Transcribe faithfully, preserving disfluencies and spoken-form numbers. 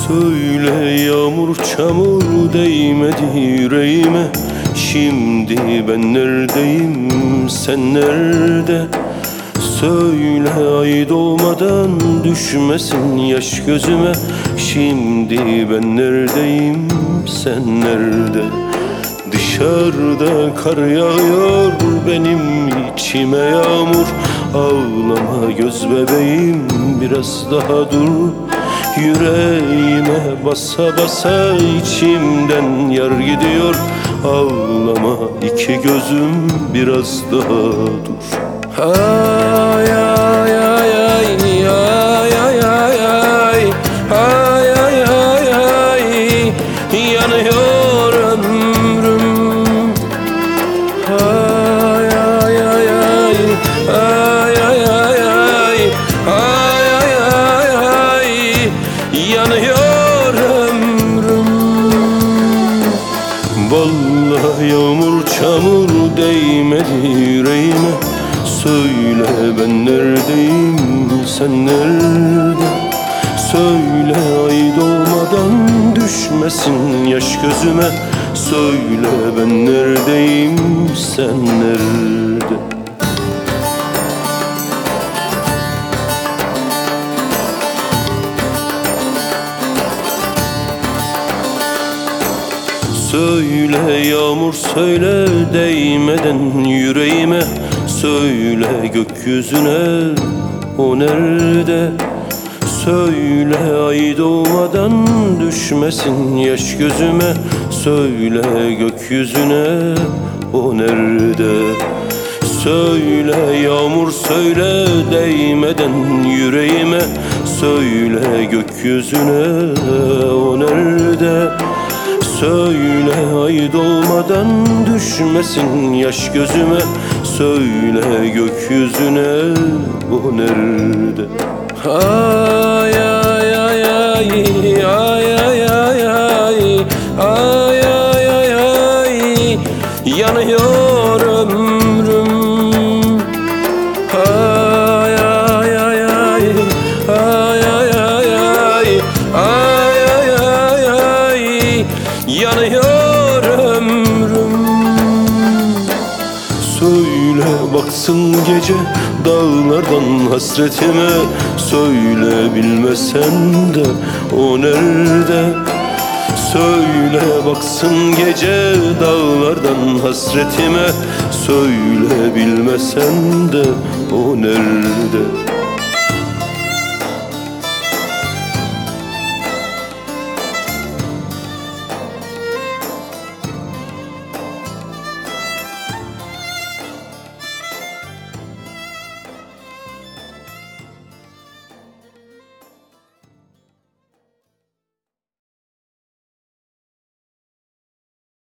Söyle yağmur çamur değmedi yüreğime. Şimdi ben neredeyim, sen nerede? Söyle ay doğmadan düşmesin yaş gözüme. Şimdi ben neredeyim, sen nerede? Dışarıda kar yağıyor, benim içime yağmur. Ağlama göz bebeğim, biraz daha dur. Yüreğime basa basa içimden yar gidiyor. Ağlama iki gözüm, biraz daha dur. Ay ay ay ay ay ay ay ay ay ay ay ay yanıyor ömrüm. Ay ay ay ay ay ay ay ay ay ay ay ay yanıyor ömrüm. Vallahi yağmur çamur değmedi yüreğime. Söyle ben neredeyim, sen nerede? Söyle ay doğmadan düşmesin yaş gözüme. Söyle ben neredeyim, sen nerede? Söyle yağmur söyle değmeden yüreğime. Söyle gökyüzüne, o nerede? Söyle ay doğmadan düşmesin yaş gözüme. Söyle gökyüzüne, o nerede? Söyle yağmur söyle değmeden yüreğime. Söyle gökyüzüne, o nerede? Söyle ay doğmadan düşmesin yaş gözüme. Söyle gökyüzüne, o nerede? Ay ay ay ay ay ay ay ay ay ay ay ay yanıyor ömrüm. Ay ay ay ay ay ay ay ay ay ay ay ay yanıyor ömrüm. Söyle baksın gece dağlardan hasretime. Söyle bilmesen de, o nerede? Söyle baksın gece dağlardan hasretime. Söyle bilmesen de, o nerede?